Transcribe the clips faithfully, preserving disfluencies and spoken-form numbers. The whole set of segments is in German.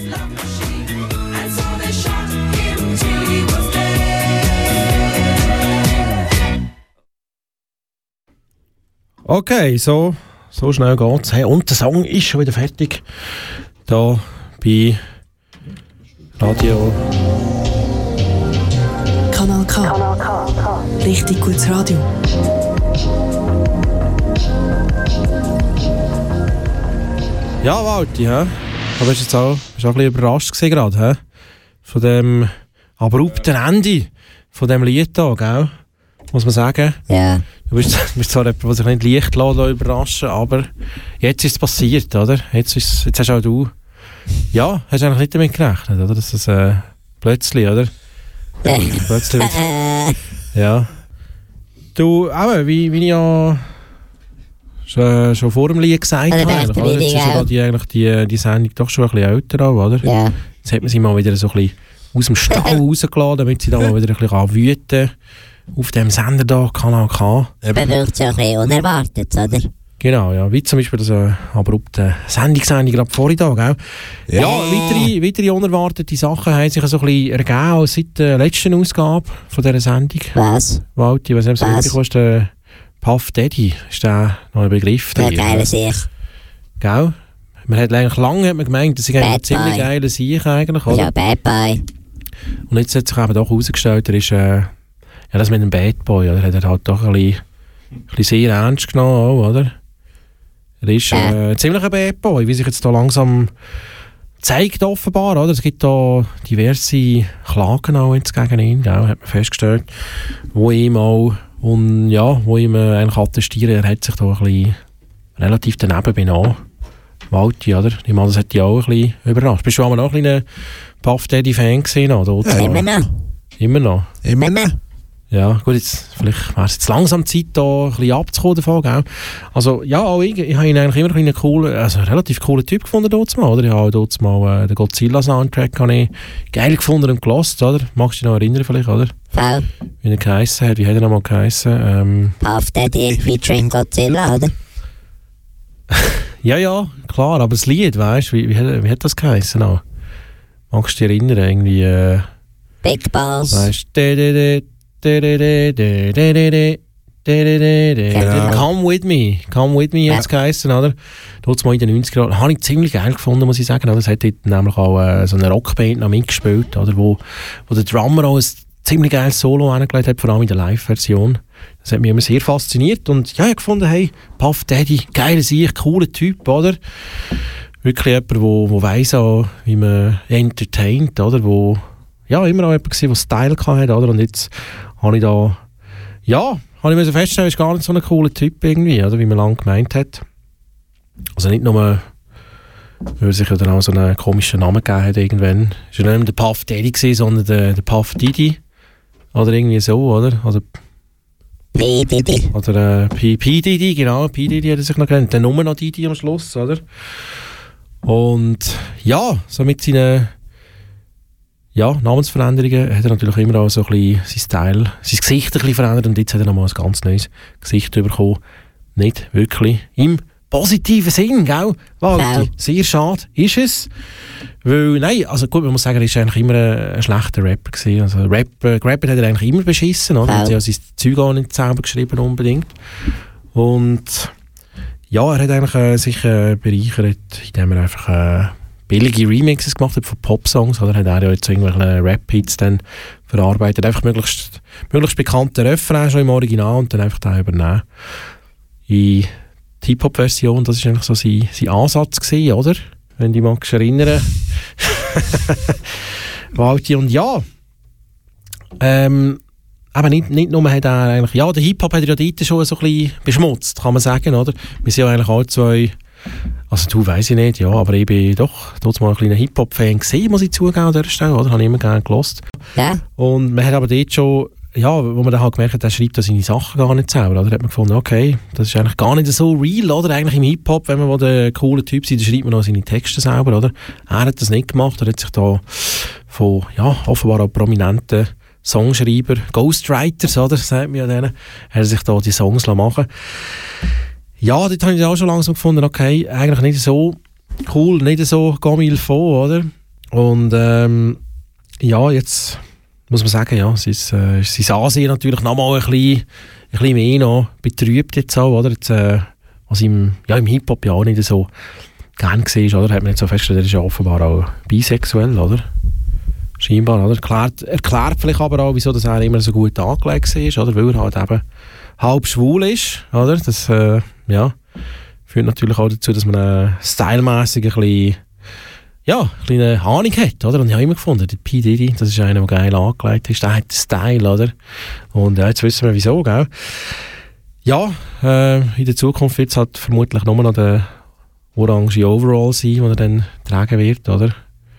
love machine. And so they shot him till he was dead. Okay, so, so schnell geht's. Hey, und der Song ist schon wieder fertig. Da bei Radio Kanal K. Kanal K. K. Richtig gutes Radio. Ja, Walti, hä? Aber bist jetzt auch, bist auch ein bisschen überrascht gewesen gerade, hä? Von dem abrupten Ende von dem Lied da, gell? Muss man sagen. Ja. Du bist, du bist zwar jemand, der sich nicht leicht lässt, überraschen, aber jetzt ist es passiert, oder? Jetzt, ist, jetzt hast auch du, ja, hast eigentlich nicht damit gerechnet, oder? Dass es äh, plötzlich, oder? plötzlich wird, ja. Du, aber wie, wie ich ja schon, schon vor dem Lied gesagt habe, eigentlich, oder? Jetzt ist ja die, eigentlich die, die Sendung doch schon ein bisschen älter an, oder? Ja. Jetzt hat man sie mal wieder so ein bisschen aus dem Stall rausgelassen, damit sie da mal wieder ein bisschen wüten kann. Auf dem Sender da, Kanal K. Man wirkt so ein bisschen unerwartet, oder? Genau, ja. Wie zum Beispiel das äh, abrupte Sendungsende gerade vorhin da, gell? Ja, ja weitere, weitere unerwartete Sachen haben sich so ein bisschen ergeben seit der letzten Ausgabe von dieser Sendung. Was? Walti, was hast du mitbekommen? Der Puff Daddy, ist der noch ein Begriff? Ja, geiler Sieg. Gell? Man hat eigentlich lange hat man gemeint, das ist ein ziemlich geiler Sieg eigentlich, oder? Ja, Bad Boy. Und jetzt hat sich eben doch herausgestellt, er ist... Äh, Ja, das mit dem Bad Boy, oder? Hat er halt doch ein bisschen, ein bisschen sehr ernst genommen, auch, oder? Er ist äh, ziemlich ein Bad Boy, wie sich jetzt da langsam zeigt, offenbar, oder? Es gibt da diverse Klagen auch jetzt gegen ihn, gell? Hat man festgestellt, wo ihm auch, und ja, wo ihm äh, eigentlich attestieren, er hat sich da ein bisschen relativ daneben benommen. Walti, oder? Ich meine, das hat dich auch ein bisschen überrascht. Bist du auch mal noch ein kleiner Puff Daddy Fan gewesen, oder? Ja, immer noch. Immer noch? Immer noch. Ja, gut, jetzt, vielleicht wäre es jetzt langsam Zeit, da ein bisschen abzukommen davon, gell? Also, ja, auch ich, ich habe ihn eigentlich immer einen coolen, also einen relativ coolen Typ gefunden dort mal, oder? Ich habe dort mal äh, den Godzilla-Soundtrack ich geil gefunden und gelost, oder? Magst du dich noch erinnern vielleicht, oder? Voll. Wie er geheissen hat, wie hat er nochmal geheissen? Ähm, Puff Daddy featuring Godzilla, oder? ja, ja, klar, aber das Lied, weißt du, wie, wie, hat, wie hat das geheissen auch? Magst du dich erinnern, irgendwie, äh, Big Balls. Weißt du, Genau. Come with me, come with me jetzt ja. geheissen, oder? Dort mal in den neunziger Jahren, habe ich ziemlich geil gefunden, muss ich sagen. Es hat dort nämlich auch äh, so eine Rockband noch mitgespielt, oder? Wo, wo der Drummer auch ein ziemlich geiles Solo angelegt hat, vor allem in der Live-Version. Das hat mich immer sehr fasziniert und ja, ich habe gefunden, hey, Puff Daddy, geiler Sieg, cooler Typ, oder? Wirklich jemand, der wo, wo weiss auch, wie man entertaint, oder? Wo, ja, immer auch jemand gewesen, der Style hatte, oder? Und jetzt habe ich da, ja, habe ich mir so feststellen, ist gar nicht so ein cooler Typ irgendwie, oder? Wie man lange gemeint hat. Also nicht nur, weil er sich ja dann auch so einen komischen Namen gegeben hat irgendwann. Es war ja nicht mehr der Puff Daddy gewesen, sondern der, der Puff Diddy. Oder irgendwie so, oder? Oder P. Diddy. Oder äh, P. P. Diddy, genau. P. Diddy hat er sich noch genannt. Dann nur noch Diddy am Schluss, oder? Und ja, so mit seinen ja, Namensveränderungen hat er natürlich immer auch so ein bisschen sein Style, sein Gesicht ein bisschen verändert und jetzt hat er nochmal ein ganz neues Gesicht bekommen. Nicht wirklich im positiven Sinn, gell? Walter, ja. Sehr schade ist es. Weil, nein, also gut, man muss sagen, er war eigentlich immer ein, ein schlechter Rapper gewesen. Also Rap, äh, Rapper hat er eigentlich immer beschissen, oder? Er hat ja sein Zeug auch nicht selber geschrieben unbedingt. Und ja, er hat eigentlich äh, sich äh, bereichert, indem er einfach äh, billige Remixes gemacht hat von Popsongs, oder? Hat er ja jetzt irgendwelche Rap-Hits dann verarbeitet. Einfach möglichst, möglichst bekannte Refrain schon im Original und dann einfach da übernehmen. In die Hip-Hop-Version, das war eigentlich so sein, sein Ansatz gewesen, oder? Wenn du dich magst erinnern. Walti, und ja, ähm, aber nicht, nicht nur hat er eigentlich, ja, der Hip-Hop hat er ja dort schon so ein bisschen beschmutzt, kann man sagen, oder? Wir sind ja eigentlich alle zwei, also du, weiss ich nicht, ja, aber ich bin doch dort mal ein kleiner Hip-Hop-Fan gesehen, muss ich zugeben an dieser Stelle, oder? Habe ich immer gerne gehört. Ja. Und man hat aber dort schon, ja, wo man dann halt gemerkt hat, er schreibt da seine Sachen gar nicht selber, oder? Da hat man gefunden, okay, das ist eigentlich gar nicht so real, oder? Eigentlich im Hip-Hop, wenn man der coole Typ ist, dann schreibt man auch seine Texte selber, oder? Er hat das nicht gemacht, er hat sich da von, ja, offenbar auch prominenten Songschreiber, Ghostwriters, oder? Sagt man ja denen, er hat sich da die Songs machen. Ja, dort habe ich auch schon langsam gefunden, okay, eigentlich nicht so cool, nicht so comme il faut, oder? Und ähm, ja, jetzt muss man sagen, ja, sein, äh, sein Ansehen natürlich noch mal ein bisschen, ein bisschen mehr noch betrübt jetzt auch, oder? Jetzt, äh, was im, ja, im Hip-Hop ja auch nicht so gern gesehen, oder? Hat man jetzt so festgestellt, er ist ja offenbar auch bisexuell, oder? Scheinbar, oder? Erklärt, erklärt vielleicht aber auch, wieso das er immer so gut angelegt war, oder? Weil er halt eben halb schwul ist, oder? Das, äh, ja, führt natürlich auch dazu, dass man äh, stylmässig ein bisschen, ja, eine kleine Ahnung hat, oder? Und ich habe immer gefunden, der P. Diddy, das ist einer, der geil angelegt ist, der hat den Style, oder? Und ja, jetzt wissen wir wieso, gell? Ja, äh, in der Zukunft wird es halt vermutlich nur noch der orange Overall sein, den er dann tragen wird, oder?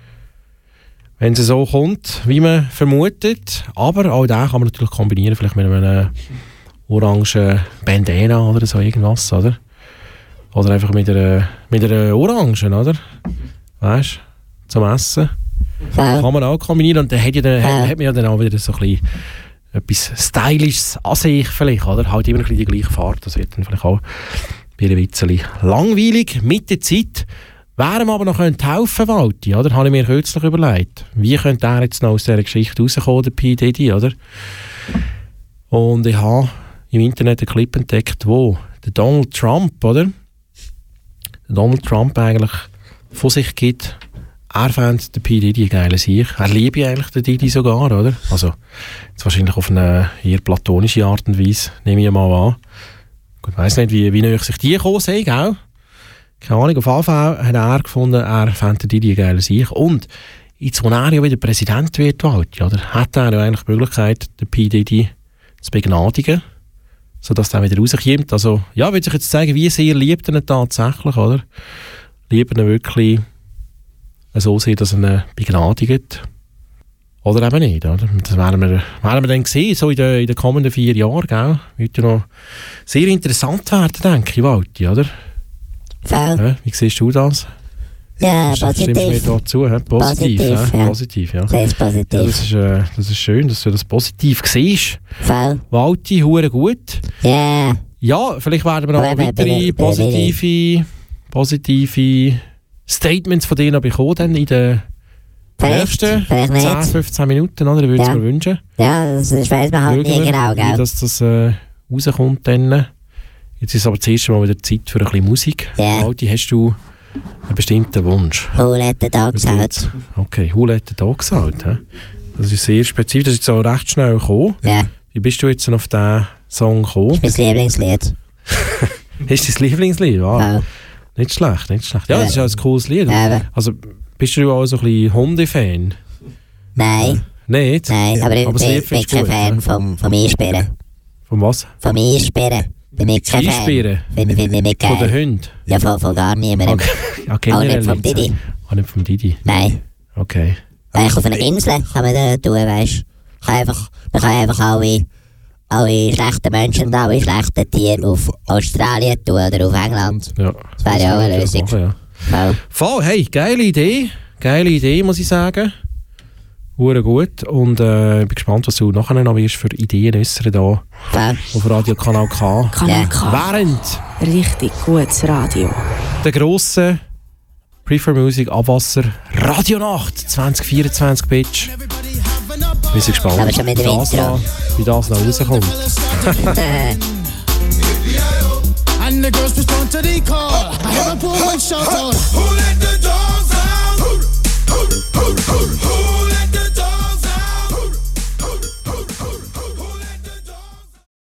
Wenn es so kommt, wie man vermutet. Aber auch den kann man natürlich kombinieren, vielleicht mit einem orangen Bandana oder so irgendwas, oder? Oder einfach mit einer, mit einer Orangen, oder? Weißt du, zum Essen. Ja. Kann man auch kombinieren. Und dann hat, ja dann, Ja. hat man ja dann auch wieder so ein bisschen etwas Stylisches an sich vielleicht, oder? Halt immer ein bisschen die gleiche Fahrt. Das wird dann vielleicht auch bei ein bisschen langweilig mit der Zeit. Wer ihm aber noch helfen könnte, Walti, oder? Habe ich mir kürzlich überlegt. Wie könnte er jetzt noch aus dieser Geschichte rauskommen, der P. Diddy, oder? Und ich habe im Internet einen Clip entdeckt, wo der Donald Trump, oder? Der Donald Trump eigentlich von sich gibt, er fände den P. Diddy einen geilen Sieg. Er liebe eigentlich den Diddy sogar, oder? Also, jetzt wahrscheinlich auf eine eher platonische Art und Weise, nehme ich mal an. Ich weiss nicht, wie, wie nahe sich die gekommen sind, gell? Keine Ahnung, auf jeden Fall hat er gefunden, er fände Diddy einen geilen Sieg. Und jetzt, wo er ja wieder Präsident wird, Walti, oder? Hat er ja eigentlich die Möglichkeit, den P. Diddy zu begnadigen, sodass er wieder rauskommt. Also, ja, will sich jetzt zeigen, wie sehr liebt er ihn tatsächlich, oder? Liebt er ihn wirklich so sehr, dass er ihn begnadigt? Oder eben nicht, oder? Das werden wir, werden wir dann sehen, so in den, in den kommenden vier Jahren, gell? Wird ja noch sehr interessant werden, denke ich, Walti, oder? Voll. Ja, wie siehst du das? Ja, Stimmst du mir positiv. dazu? He? Positiv, Positiv, ja. ja. Positiv, ja. Sehr Ja, positiv. das, ist, äh, das ist schön, dass du das positiv siehst. Voll. Walti, hure gut. Ja. Ja, vielleicht werden wir noch Aber eben, weitere bin- positive, positive Statements von dir noch bekommen dann in den Vielleicht, nächsten vielleicht zehn, nicht. fünfzehn Minuten, oder? Ich würde es Ja. mir wünschen. Ja, das, das weiss man halt Schauen nie wir, genau, wie gell? dass das äh, rauskommt dann. Jetzt ist aber das erste Mal wieder Zeit für ein bisschen Musik. Ja. Walti, hast du einen bestimmten Wunsch? Paul hat den Tag Was gesagt. jetzt? Okay, Hul hat da gesagt. He? Das ist sehr spezifisch. Das ist jetzt auch recht schnell gekommen. Ja, Wie bist du jetzt auf diesen Song gekommen? mein Lieblingslied. Ist das dein Lieblingslied? Ah, Voll. nicht schlecht, nicht schlecht. Ja, das ist ja ein cooles Lied. Ja, aber- Also, bist du auch so ein bisschen Hunde-Fan? Nein, Nicht? nein, aber ich Aber das bin, Lied bin findest du kein gut, Fan ja? vom, vom Einsperren. Von was? Vom Einsperren. Bin ich kein Fan. Einsperren? Finde find ich nicht Von den geil. Hunden? Ja, von, von gar niemandem. Okay. Ja, Auch generell nicht vom jetzt, Didi. ja. Auch nicht vom Didi. Nein. Okay. Eigentlich auf einer Insel kann man das tun, weißt du. Man kann einfach, man kann einfach alle, alle schlechten Menschen und alle schlechten Tiere auf Australien tun oder auf England. Ja. Das wäre ja auch eine Das Lösung. machen, ja. Voll. Voll, hey, geile Idee. Geile Idee, muss ich sagen. Hure gut. Und äh, bin gespannt, was du nachher noch wirst für Ideen äußern da Voll. auf Radio Kanal K. Kanal Ja. K. Während Richtig gutes Radio. der grossen Prefer Music Abwasser Radionacht zwanzig vierundzwanzig Bitch. Wir sind gespannt, Aber schon mit wie dem das, Intro. noch, wie das noch rauskommt. And the girls respond to the call. I have a poor one shout out. Who let the